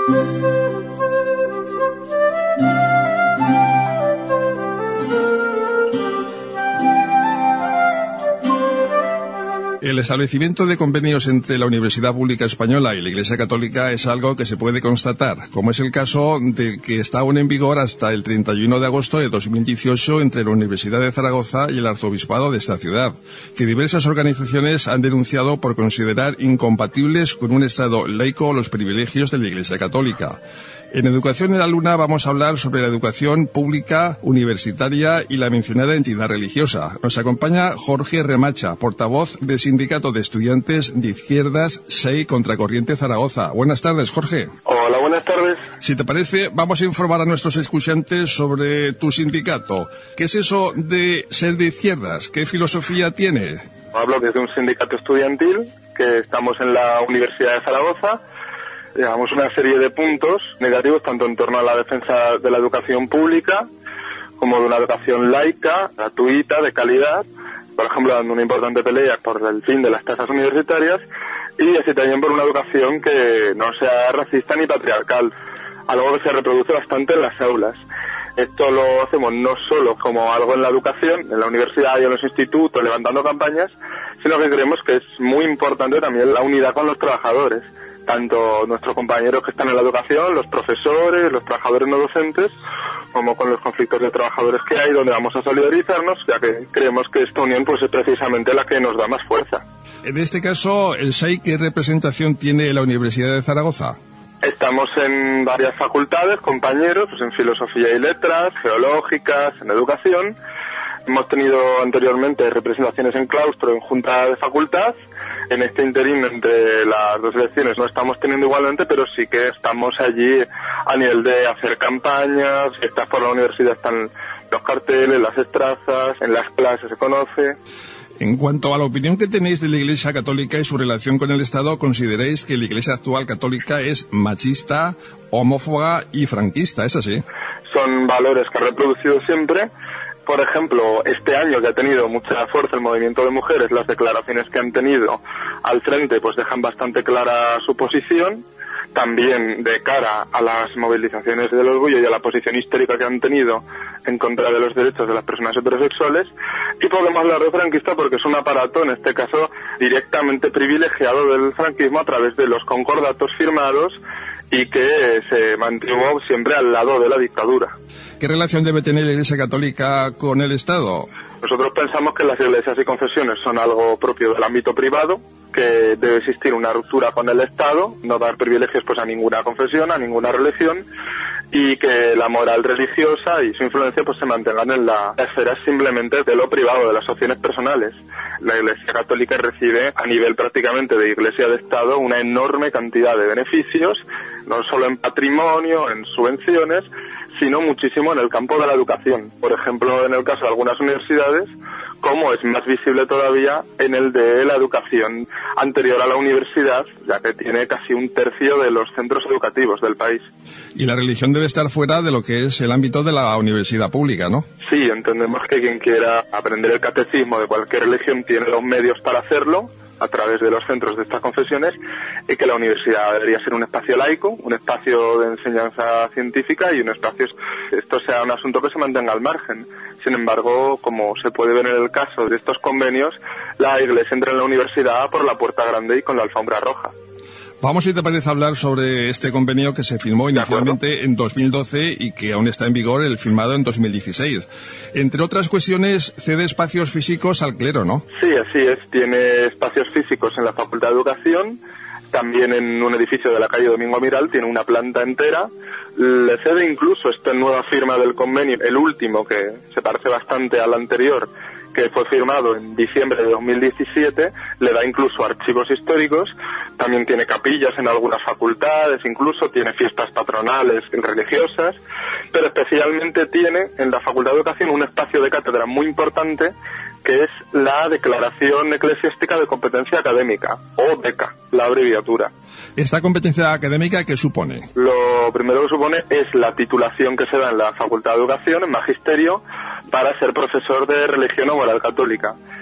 El establecimiento de convenios entre la Universidad Pública Española y la Iglesia Católica es algo que se puede constatar, como es el caso del que está aún en vigor hasta el 31 de agosto de 2018 entre la Universidad de Zaragoza y el Arzobispado de esta ciudad, que diversas organizaciones han denunciado por considerar incompatibles con un Estado laico los privilegios de la Iglesia Católica. En Educación en la Luna vamos a hablar sobre la educación pública, universitaria y la mencionada entidad religiosa. Nos acompaña Jorge Remacha, portavoz del Sindicato de Estudiantes de Izquierdas SEI Contracorriente Zaragoza. Buenas tardes, Jorge. Hola, buenas tardes. Si te parece, vamos a informar a nuestros escuchantes sobre tu sindicato. ¿Qué es eso de ser de izquierdas? ¿Qué filosofía tiene? Hablo desde un sindicato estudiantil que estamos en la Universidad de Zaragoza. Llevamos una serie de puntos negativos tanto en torno a la defensa de la educación pública como de una educación laica, gratuita, de calidad, por ejemplo dando una importante pelea por el fin de las tasas universitarias y así también por una educación que no sea racista ni patriarcal, algo que se reproduce bastante en las aulas. Esto lo hacemos no solo como algo en la educación, en la universidad y en los institutos, levantando campañas, sino que creemos que es muy importante también la unidad con los trabajadores, tanto nuestros compañeros que están en la educación, los profesores, los trabajadores no docentes, como con los conflictos de trabajadores que hay, donde vamos a solidarizarnos, ya que creemos que esta unión pues es precisamente la que nos da más fuerza. En este caso, ¿el SEI qué representación tiene la Universidad de Zaragoza? Estamos en varias facultades, compañeros, pues en Filosofía y Letras, Geológicas, en Educación. Hemos tenido anteriormente representaciones en claustro, en junta de facultad. En este interín entre las dos elecciones no estamos teniendo igualmente, pero sí que estamos allí a nivel de hacer campañas. Está por la universidad, están los carteles, las estrazas, en las clases se conoce. En cuanto a la opinión que tenéis de la Iglesia Católica y su relación con el Estado, ¿consideráis que la Iglesia actual católica es machista, homófoba y franquista? ¿Es así? Son valores que ha reproducido siempre. Por ejemplo, este año que ha tenido mucha fuerza el movimiento de mujeres, las declaraciones que han tenido al frente pues dejan bastante clara su posición. También de cara a las movilizaciones del orgullo y a la posición histórica que han tenido en contra de los derechos de las personas heterosexuales. Y podemos hablar de franquista porque es un aparato, en este caso, directamente privilegiado del franquismo a través de los concordatos firmados y que se mantuvo siempre al lado de la dictadura. ¿Qué relación debe tener la Iglesia Católica con el Estado? Nosotros pensamos que las iglesias y confesiones son algo propio del ámbito privado, que debe existir una ruptura con el Estado, no dar privilegios pues a ninguna confesión, a ninguna religión, y que la moral religiosa y su influencia pues se mantengan en la esfera simplemente de lo privado, de las opciones personales. La Iglesia Católica recibe a nivel prácticamente de Iglesia de Estado una enorme cantidad de beneficios, no solo en patrimonio, en subvenciones, sino muchísimo en el campo de la educación. Por ejemplo, en el caso de algunas universidades, como es más visible todavía en el de la educación anterior a la universidad, ya que tiene casi un tercio de los centros educativos del país. Y la religión debe estar fuera de lo que es el ámbito de la universidad pública, ¿no? Sí, entendemos que quien quiera aprender el catecismo de cualquier religión tiene los medios para hacerlo, a través de los centros de estas confesiones, y que la universidad debería ser un espacio laico, un espacio de enseñanza científica y un espacio, esto sea un asunto que se mantenga al margen. Sin embargo, como se puede ver en el caso de estos convenios, la Iglesia entra en la universidad por la puerta grande y con la alfombra roja. Vamos, si te parece, hablar sobre este convenio que se firmó inicialmente en 2012 y que aún está en vigor, el firmado en 2016. Entre otras cuestiones, cede espacios físicos al clero, ¿no? Sí, así es. Tiene espacios físicos en la Facultad de Educación, también en un edificio de la calle Domingo Amiral, tiene una planta entera. Le cede incluso esta nueva firma del convenio, el último, que se parece bastante al anterior, que fue firmado en diciembre de 2017, le da incluso archivos históricos, también tiene capillas en algunas facultades, incluso tiene fiestas patronales religiosas, pero especialmente tiene en la Facultad de Educación un espacio de cátedra muy importante, que es la Declaración Eclesiástica de Competencia Académica, o DECA, la abreviatura. ¿Esta competencia académica qué supone? Lo primero que supone es la titulación que se da en la Facultad de Educación, en Magisterio, para ser profesor de religión o moral católica.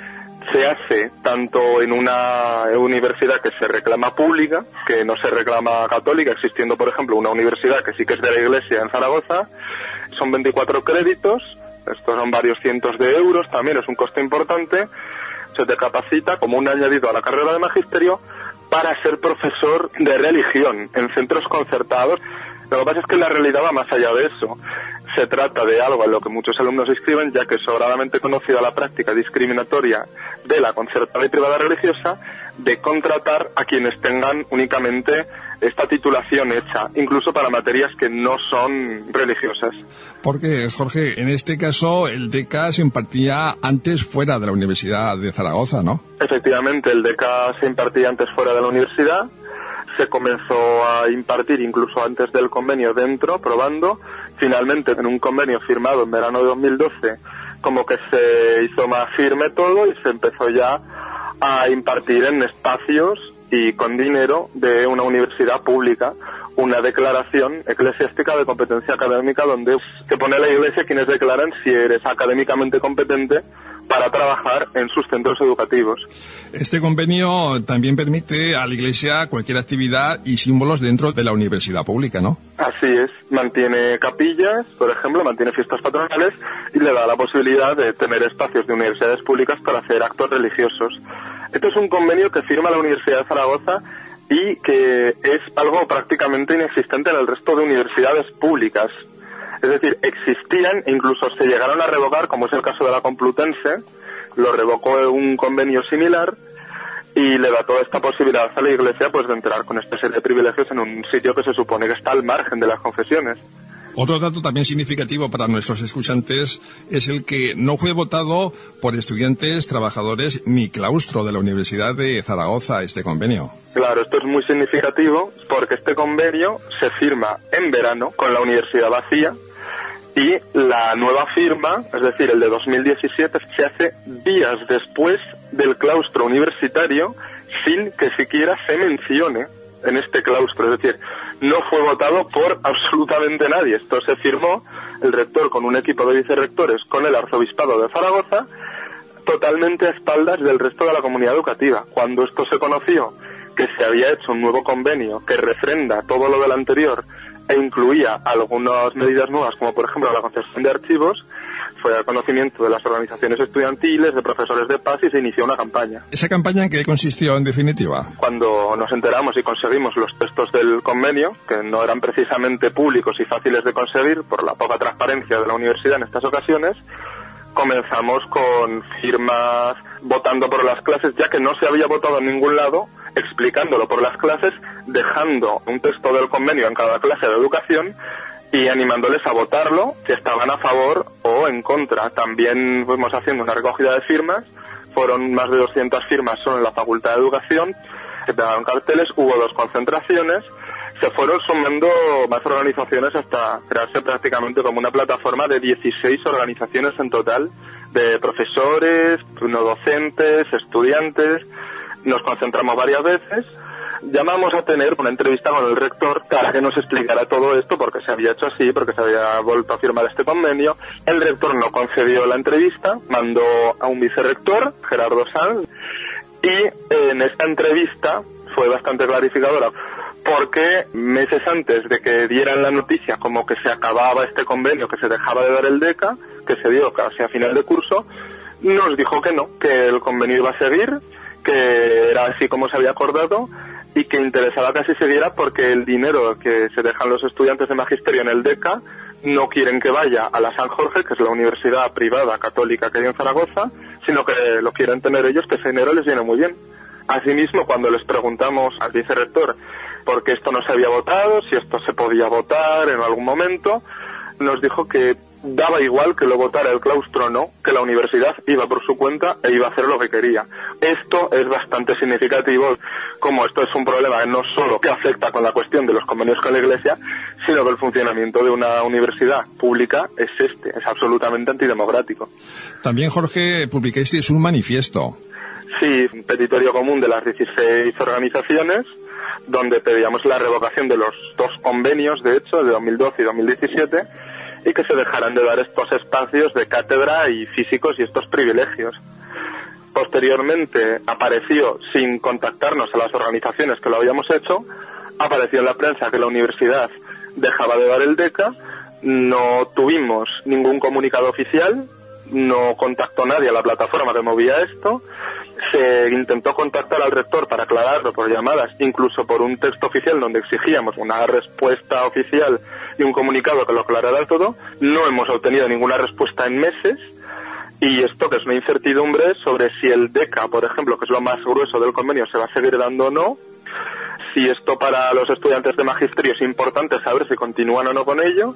se hace tanto en una universidad que se reclama pública, que no se reclama católica, existiendo, por ejemplo, una universidad que sí que es de la Iglesia en Zaragoza. Son 24 créditos, estos son varios cientos de euros, también es un coste importante. Se te capacita como un añadido a la carrera de magisterio para ser profesor de religión en centros concertados. Lo que pasa es que la realidad va más allá de eso. Se trata de algo en lo que muchos alumnos se inscriben, ya que es sobradamente conocida la práctica discriminatoria de la concertada y privada religiosa de contratar a quienes tengan únicamente esta titulación hecha, incluso para materias que no son religiosas. Porque, Jorge, en este caso el DECA se impartía antes fuera de la Universidad de Zaragoza, ¿no? Efectivamente, el DECA se impartía antes fuera de la universidad. Se comenzó a impartir incluso antes del convenio dentro, probando. Finalmente, en un convenio firmado en verano de 2012, como que se hizo más firme todo y se empezó ya a impartir en espacios y con dinero de una universidad pública, una declaración eclesiástica de competencia académica donde te pone la Iglesia quienes declaran si eres académicamente competente para trabajar en sus centros educativos. Este convenio también permite a la Iglesia cualquier actividad y símbolos dentro de la universidad pública, ¿no? Así es, mantiene capillas, por ejemplo, mantiene fiestas patronales y le da la posibilidad de tener espacios de universidades públicas para hacer actos religiosos. Este es un convenio que firma la Universidad de Zaragoza y que es algo prácticamente inexistente en el resto de universidades públicas. Es decir, existían e incluso se llegaron a revocar, como es el caso de la Complutense, lo revocó un convenio similar y le da toda esta posibilidad a la Iglesia pues de entrar con esta serie de privilegios en un sitio que se supone que está al margen de las confesiones. Otro dato también significativo para nuestros escuchantes es el que no fue votado por estudiantes, trabajadores ni claustro de la Universidad de Zaragoza este convenio. Claro, esto es muy significativo porque este convenio se firma en verano con la universidad vacía y la nueva firma, es decir, el de 2017, se hace días después del claustro universitario sin que siquiera se mencione en este claustro, es decir, no fue votado por absolutamente nadie. Esto se firmó el rector con un equipo de vicerrectores con el arzobispado de Zaragoza, totalmente a espaldas del resto de la comunidad educativa. Cuando esto se conoció, que se había hecho un nuevo convenio que refrenda todo lo del anterior e incluía algunas medidas nuevas, como por ejemplo la concesión de archivos, fue al conocimiento de las organizaciones estudiantiles, de profesores de paz, y se inició una campaña. ¿Esa campaña en qué consistió en definitiva? Cuando nos enteramos y conseguimos los textos del convenio, que no eran precisamente públicos y fáciles de conseguir por la poca transparencia de la universidad en estas ocasiones, comenzamos con firmas votando por las clases, ya que no se había votado en ningún lado, explicándolo por las clases, dejando un texto del convenio en cada clase de educación y animándoles a votarlo, si estaban a favor o en contra. También fuimos haciendo una recogida de firmas, fueron más de 200 firmas solo en la Facultad de Educación, se pegaron carteles, hubo 2 concentraciones, se fueron sumando más organizaciones hasta crearse prácticamente como una plataforma de 16 organizaciones en total, de profesores, no docentes, estudiantes. Nos concentramos varias veces. Llamamos a tener una entrevista con el rector para que nos explicara todo esto, porque se había hecho así, porque se había vuelto a firmar este convenio. El rector no concedió la entrevista, mandó a un vicerrector, Gerardo Sanz, y en esta entrevista fue bastante clarificadora, porque meses antes de que dieran la noticia como que se acababa este convenio, que se dejaba de dar el DECA, que se dio casi a final de curso, nos dijo que no, que el convenio iba a seguir, que era así como se había acordado y que interesaba que así siguiera porque el dinero que se dejan los estudiantes de magisterio en el DECA no quieren que vaya a la San Jorge, que es la universidad privada católica que hay en Zaragoza, sino que lo quieren tener ellos, que ese dinero les viene muy bien. Asimismo, cuando les preguntamos al vicerrector por qué esto no se había votado, si esto se podía votar en algún momento, nos dijo que daba igual que lo votara el claustro o no, que la universidad iba por su cuenta e iba a hacer lo que quería. Esto es bastante significativo, como esto es un problema no solo que afecta con la cuestión de los convenios con la Iglesia, sino que el funcionamiento de una universidad pública es absolutamente antidemocrático. También, Jorge, publicasteis un manifiesto. Sí, un petitorio común de las 16 organizaciones, donde pedíamos la revocación de los 2 convenios, de hecho, de 2012 y 2017, y que se dejaran de dar estos espacios de cátedra y físicos y estos privilegios. Posteriormente apareció, sin contactarnos a las organizaciones que lo habíamos hecho, apareció en la prensa que la universidad dejaba de dar el DECA, no tuvimos ningún comunicado oficial, no contactó nadie a la plataforma que movía esto, se intentó contactar al rector para aclararlo por llamadas, incluso por un texto oficial donde exigíamos una respuesta oficial y un comunicado que lo aclarara todo. No hemos obtenido ninguna respuesta en meses, y esto que es una incertidumbre sobre si el DECA, por ejemplo, que es lo más grueso del convenio, se va a seguir dando o no. Si esto para los estudiantes de magisterio es importante saber si continúan o no con ello,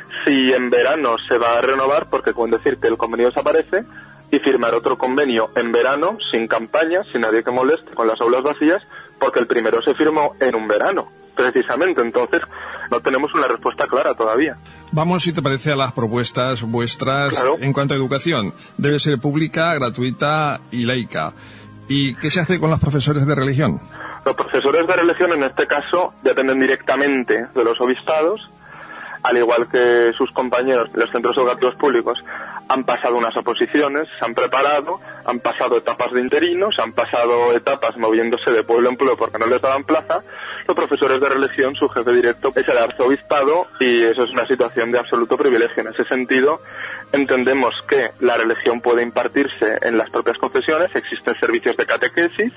si en verano se va a renovar, porque con decirte el convenio desaparece, y firmar otro convenio en verano, sin campaña, sin nadie que moleste, con las aulas vacías, porque el primero se firmó en un verano, precisamente. Entonces, no tenemos una respuesta clara todavía. Vamos, si te parece, a las propuestas vuestras. Claro. En cuanto a educación. Debe ser pública, gratuita y laica. ¿Y qué se hace con los profesores de religión? Los profesores de religión, en este caso, dependen directamente de los obispados, al igual que sus compañeros de los centros educativos públicos. Han pasado unas oposiciones, se han preparado, han pasado etapas de interinos, han pasado etapas moviéndose de pueblo en pueblo porque no les daban plaza. Los profesores de religión, su jefe directo es el arzobispado, y eso es una situación de absoluto privilegio. En ese sentido, entendemos que la religión puede impartirse en las propias confesiones, existen servicios de catequesis,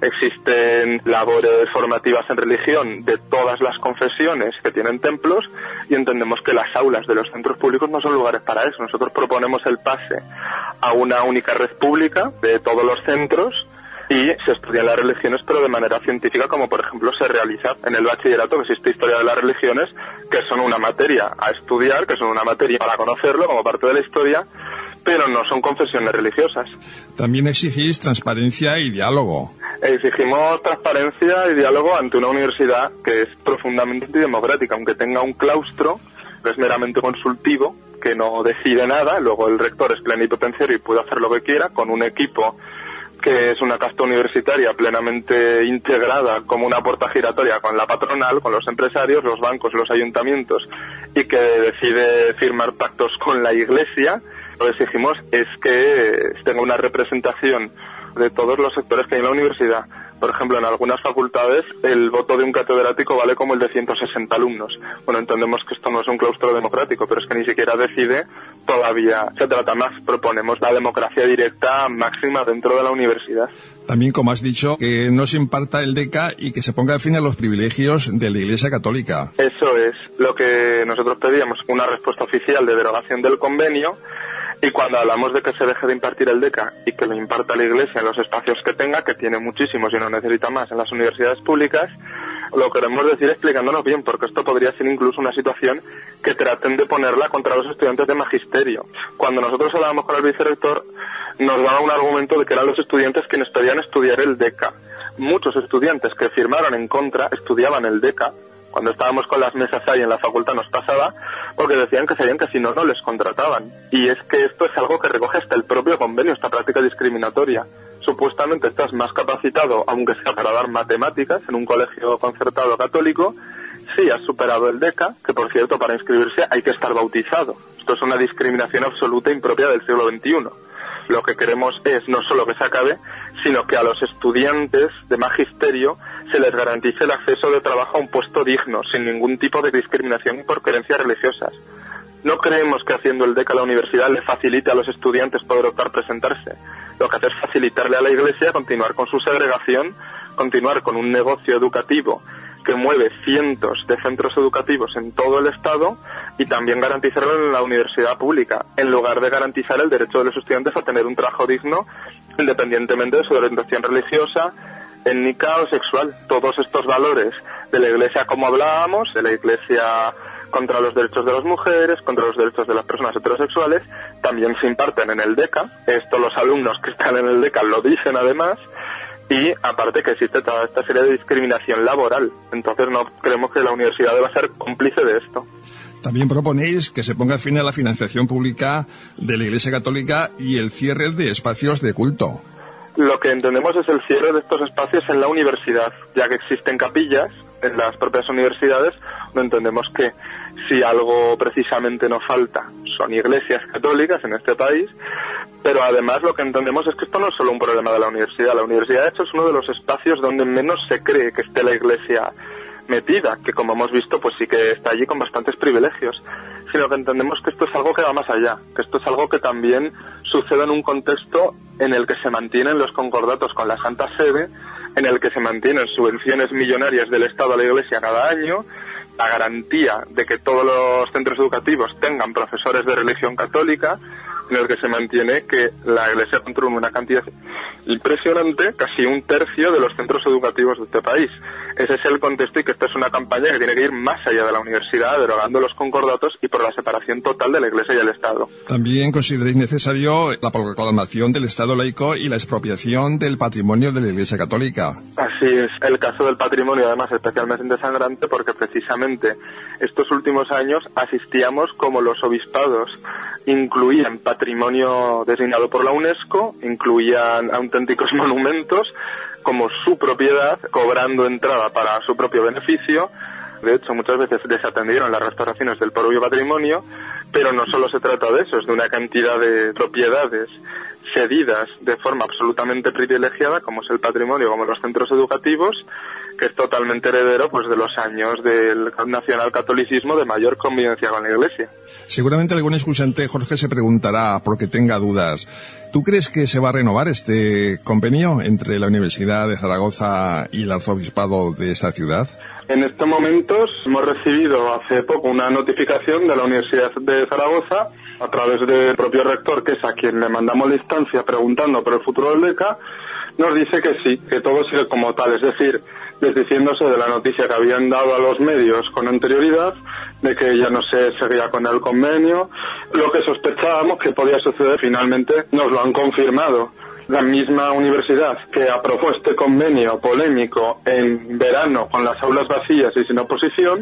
existen labores formativas en religión de todas las confesiones que tienen templos, y entendemos que las aulas de los centros públicos no son lugares para eso. Nosotros proponemos el pase a una única red pública de todos los centros, y se estudian las religiones, pero de manera científica, como por ejemplo se realiza en el bachillerato, que existe historia de las religiones, que son una materia a estudiar, que son una materia para conocerlo como parte de la historia, pero no son confesiones religiosas. También exigís transparencia y diálogo. Exigimos transparencia y diálogo ante una universidad que es profundamente antidemocrática, aunque tenga un claustro que es meramente consultivo, que no decide nada. Luego el rector es plenipotenciario y puede hacer lo que quiera, con un equipo que es una casta universitaria plenamente integrada como una puerta giratoria con la patronal, con los empresarios, los bancos, los ayuntamientos, y que decide firmar pactos con la Iglesia. Lo que exigimos es que tenga una representación de todos los sectores que hay en la universidad. Por ejemplo, en algunas facultades el voto de un catedrático vale como el de 160 alumnos. Bueno, entendemos que esto no es un claustro democrático, pero es que ni siquiera decide, todavía se trata más. Proponemos la democracia directa máxima dentro de la universidad. También, como has dicho, que no se imparta el DECA y que se ponga fin a los privilegios de la Iglesia Católica. Eso es lo que nosotros pedíamos, una respuesta oficial de derogación del convenio. Y cuando hablamos de que se deje de impartir el DECA y que lo imparta la Iglesia en los espacios que tenga, que tiene muchísimos y no necesita más en las universidades públicas, lo queremos decir explicándonos bien, porque esto podría ser incluso una situación que traten de ponerla contra los estudiantes de magisterio. Cuando nosotros hablábamos con el vicerrector, nos daba un argumento de que eran los estudiantes quienes pedían estudiar el DECA. Muchos estudiantes que firmaron en contra estudiaban el DECA. Cuando estábamos con las mesas ahí en la facultad nos pasaba, porque decían que sabían que si no, no les contrataban. Y es que esto es algo que recoge hasta el propio convenio, esta práctica discriminatoria. Supuestamente estás más capacitado, aunque sea para dar matemáticas, en un colegio concertado católico, si has superado el DECA, que por cierto para inscribirse hay que estar bautizado. Esto es una discriminación absoluta impropia del siglo XXI. Lo que queremos es no solo que se acabe, sino que a los estudiantes de magisterio se les garantice el acceso de trabajo a un puesto digno, sin ningún tipo de discriminación por creencias religiosas. No creemos que haciendo el DECA a la universidad le facilite a los estudiantes poder optar presentarse. Lo que hace es facilitarle a la Iglesia continuar con su segregación, continuar con un negocio educativo que mueve cientos de centros educativos en todo el Estado, y también garantizarlo en la universidad pública, en lugar de garantizar el derecho de los estudiantes a tener un trabajo digno, independientemente de su orientación religiosa, étnica o sexual. Todos estos valores de la Iglesia, como hablábamos, de la Iglesia contra los derechos de las mujeres, contra los derechos de las personas heterosexuales, también se imparten en el DECA. Esto los alumnos que están en el DECA lo dicen además, y aparte que existe toda esta serie de discriminación laboral. Entonces no creemos que la universidad deba ser cómplice de esto. También proponéis que se ponga fin a la financiación pública de la Iglesia Católica y el cierre de espacios de culto. Lo que entendemos es el cierre de estos espacios en la universidad, ya que existen capillas en las propias universidades, donde entendemos que si algo precisamente no falta son iglesias católicas en este país, Pero además lo que entendemos es que esto no es solo un problema de la universidad. La universidad, de hecho, es uno de los espacios donde menos se cree que esté la Iglesia metida, que como hemos visto, pues sí que está allí con bastantes privilegios. Sino que entendemos que esto es algo que va más allá, que esto es algo que también sucede en un contexto en el que se mantienen los concordatos con la Santa Sede, en el que se mantienen subvenciones millonarias del Estado a la Iglesia cada año, la garantía de que todos los centros educativos tengan profesores de religión católica, en el que se mantiene que la Iglesia controla una cantidad impresionante, casi 1/3 de los centros educativos de este país. Ese es el contexto, y que esta es una campaña que tiene que ir más allá de la universidad, derogando los concordatos y por la separación total de la Iglesia y el Estado. También consideréis necesario la proclamación del Estado laico y la expropiación del patrimonio de la Iglesia Católica. Así es, el caso del patrimonio además especialmente sangrante, porque precisamente estos últimos años asistíamos como los obispados incluían patrimonio designado por la UNESCO, incluían auténticos monumentos como su propiedad, cobrando entrada para su propio beneficio. De hecho, muchas veces desatendieron las restauraciones del propio patrimonio, pero no solo se trata de eso, es de una cantidad de propiedades cedidas de forma absolutamente privilegiada, como es el patrimonio, como los centros educativos, que es totalmente heredero pues de los años del nacionalcatolicismo de mayor convivencia con la Iglesia. Seguramente algún escuchante, Jorge, se preguntará, porque tenga dudas, ¿tú crees que se va a renovar este convenio entre la Universidad de Zaragoza y el Arzobispado de esta ciudad? En estos momentos hemos recibido hace poco una notificación de la Universidad de Zaragoza a través del propio rector, que es a quien le mandamos la instancia preguntando por el futuro del beca. Nos dice que sí, que todo sigue como tal, es decir, desdiciéndose de la noticia que habían dado a los medios con anterioridad, de que ya no se seguía con el convenio. Lo que sospechábamos que podía suceder, finalmente nos lo han confirmado. La misma universidad que aprobó este convenio polémico en verano con las aulas vacías y sin oposición,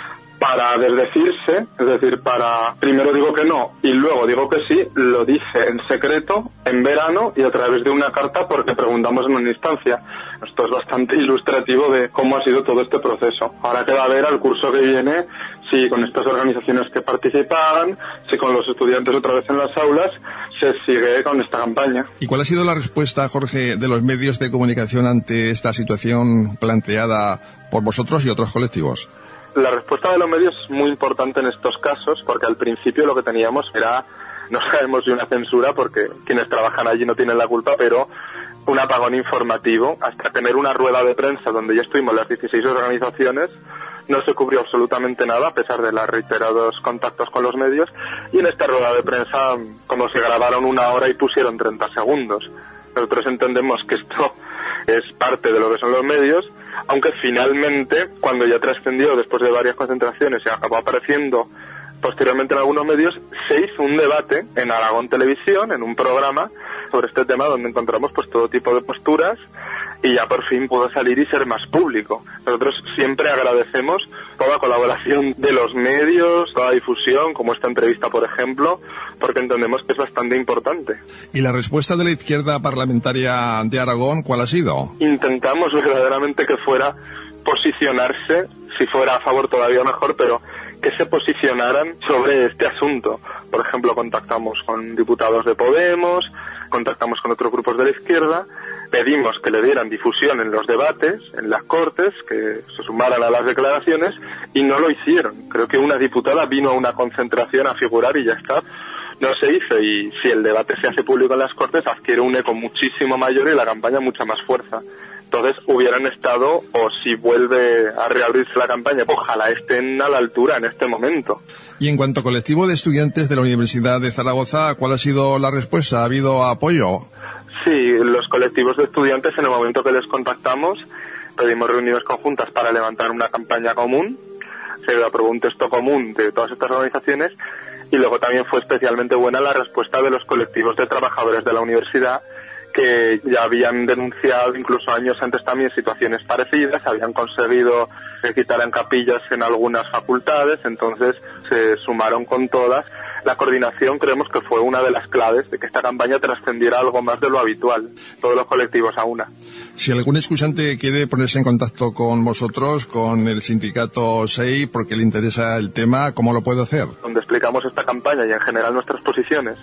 para desdecirse, es decir, para primero digo que no y luego digo que sí, lo dice en secreto, en verano y a través de una carta, porque preguntamos en una instancia. Esto es bastante ilustrativo de cómo ha sido todo este proceso. Ahora queda ver al curso que viene si con estas organizaciones que participan, si con los estudiantes otra vez en las aulas, se sigue con esta campaña. ¿Y cuál ha sido la respuesta, Jorge, de los medios de comunicación ante esta situación planteada por vosotros y otros colectivos? La respuesta de los medios es muy importante en estos casos, porque al principio lo que teníamos era, no sabemos si una censura, porque quienes trabajan allí no tienen la culpa, pero un apagón informativo, hasta tener una rueda de prensa donde ya estuvimos las 16 organizaciones. No se cubrió absolutamente nada, a pesar de los reiterados contactos con los medios, y en esta rueda de prensa, como se grabaron 1 hora y pusieron 30 segundos. Nosotros entendemos que esto es parte de lo que son los medios, aunque finalmente, cuando ya trascendió después de varias concentraciones y acabó apareciendo posteriormente en algunos medios, se hizo un debate en Aragón Televisión, en un programa sobre este tema, donde encontramos pues todo tipo de posturas, y ya por fin pudo salir y ser más público. Nosotros siempre agradecemos toda colaboración de los medios, toda difusión, como esta entrevista, por ejemplo, porque entendemos que es bastante importante. ¿Y la respuesta de la izquierda parlamentaria de Aragón cuál ha sido? Intentamos verdaderamente que fuera posicionarse, si fuera a favor todavía mejor, pero que se posicionaran sobre este asunto. Por ejemplo, contactamos con diputados de Podemos, contactamos con otros grupos de la izquierda, pedimos que le dieran difusión en los debates, en las Cortes, que se sumaran a las declaraciones, y no lo hicieron. Creo que una diputada vino a una concentración a figurar y ya está. No se hizo, y si el debate se hace público en las Cortes, adquiere un eco muchísimo mayor y la campaña mucha más fuerza. Entonces hubieran estado, o si vuelve a reabrirse la campaña, ojalá estén a la altura en este momento. Y en cuanto a colectivo de estudiantes de la Universidad de Zaragoza, ¿cuál ha sido la respuesta? ¿Ha habido apoyo? Sí, los colectivos de estudiantes, en el momento que les contactamos, pedimos reuniones conjuntas para levantar una campaña común. Se aprobó un texto común de todas estas organizaciones, y luego también fue especialmente buena la respuesta de los colectivos de trabajadores de la universidad, que ya habían denunciado incluso años antes también situaciones parecidas, habían conseguido que quitaran capillas en algunas facultades, entonces se sumaron con todas. La coordinación creemos que fue una de las claves de que esta campaña trascendiera algo más de lo habitual, todos los colectivos a una. Si algún escuchante quiere ponerse en contacto con vosotros, con el sindicato SEI, porque le interesa el tema, ¿cómo lo puede hacer? Donde explicamos esta campaña y en general nuestras posiciones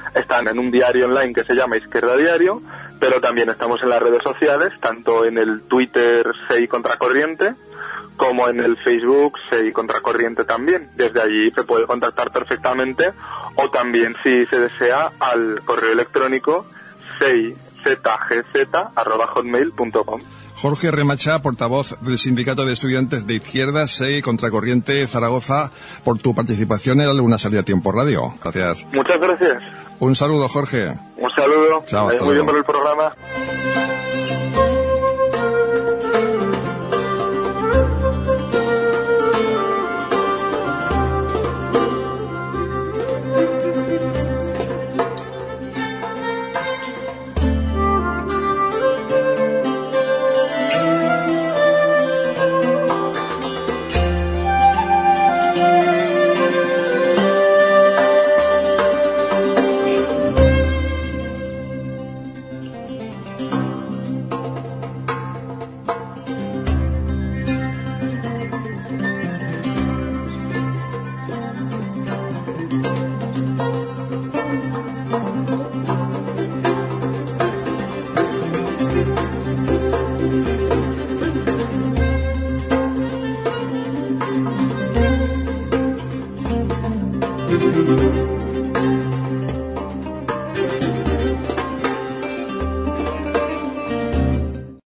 están en un diario online que se llama Izquierda Diario, pero también estamos en las redes sociales, tanto en el Twitter SEI Contracorriente, como en el Facebook SEI Contracorriente también. Desde allí se puede contactar perfectamente, o también, si se desea, al correo electrónico seizgz@hotmail.com. Jorge Remacha, portavoz del Sindicato de Estudiantes de Izquierda, SEI Contracorriente Zaragoza, por tu participación en Una Salida a Tiempo Radio. Gracias. Muchas gracias. Un saludo, Jorge. Un saludo. Chao, hasta muy bien luego. por el programa.